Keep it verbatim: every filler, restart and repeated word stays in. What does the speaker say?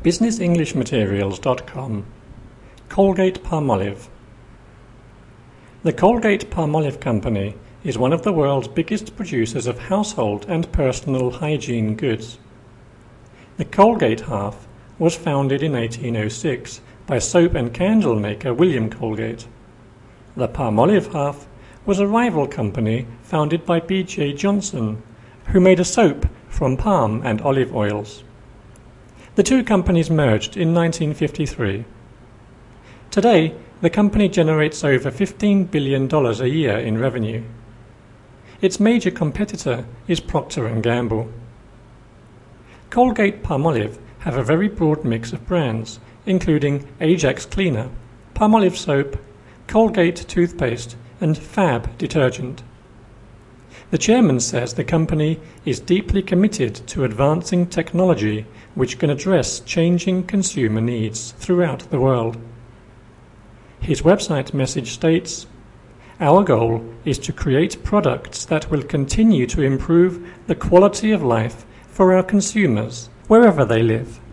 business english materials dot com. Colgate-Palmolive. The Colgate-Palmolive Company is one of the world's biggest producers of household and personal hygiene goods. The Colgate half was founded in eighteen oh six by soap and candle maker William Colgate. The Palmolive half was a rival company founded by B J Johnson, who made a soap from palm and olive oils. The two companies merged in nineteen fifty-three. Today, the company generates over fifteen billion dollars a year in revenue. Its major competitor is Procter and Gamble. Colgate-Palmolive have a very broad mix of brands, including Ajax Cleaner, Palmolive Soap, Colgate Toothpaste, and Fab Detergent. The chairman says the company is deeply committed to advancing technology which can address changing consumer needs throughout the world. His website message states, "Our goal is to create products that will continue to improve the quality of life for our consumers wherever they live."